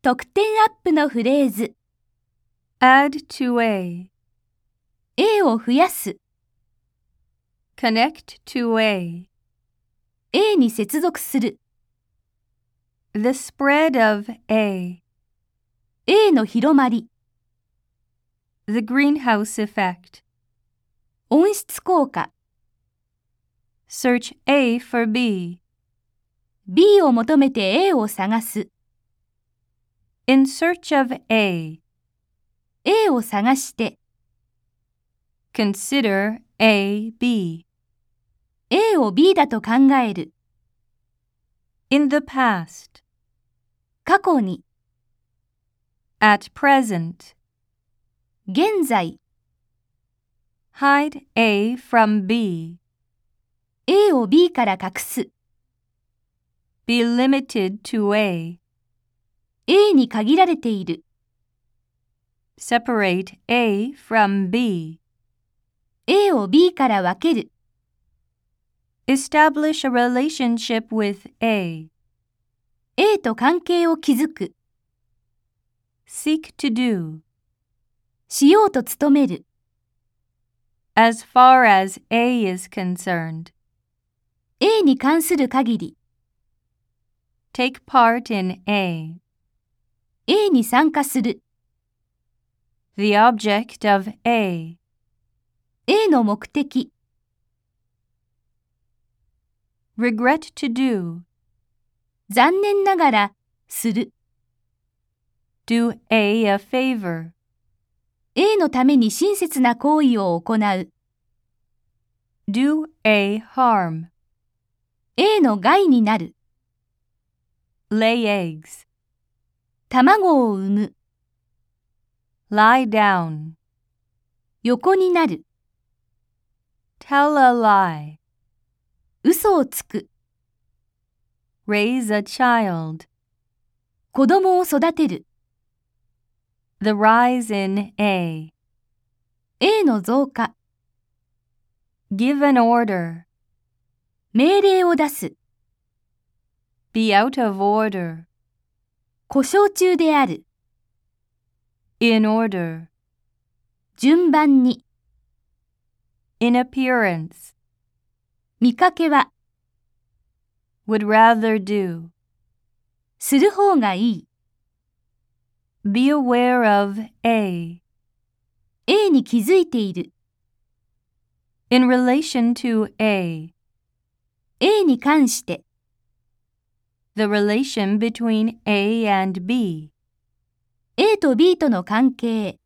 得点アップのフレーズ。 Add to A. A を増やす。 Connect to A. A に接続する。 The spread of A. A の広まり。 The greenhouse effect. 温室効果。 Search A for B. B を求めて A を探す。 In search of A. A を探して。 Consider A, B. A を B だと考える。 In the past. 過去に。 At present. 現在。 Hide A from B. A を B から隠す。 Be limited to A. A に限られている。 Separate A from B. A を B から分ける。 Establish a relationship with A. A と関係を築く。 Seek to do. しようと努める。 As far as A is concerned. A に関する限り。 Take part in A. A に参加する。 The object of A. A の目的。 Regret to do. 残念ながら、する。 Do A a favor. A のために親切な行為を行う。 Do A harm. A の害になる。 Lay eggs. 卵を産む。 Lie down. 横になる。 Tell a lie. 嘘をつく。 Raise a child. 子供を育てる。 The rise in A. A の増加。 Give an order. 命令を出す。 Be out of order. 故障中である。 In order. 順番に。 In appearance. 見かけは。 Would rather do. する方がいい。 Be aware of A. A に気づいている。 In relation to A. A に関して。 The relation between A and B. A と B との関係。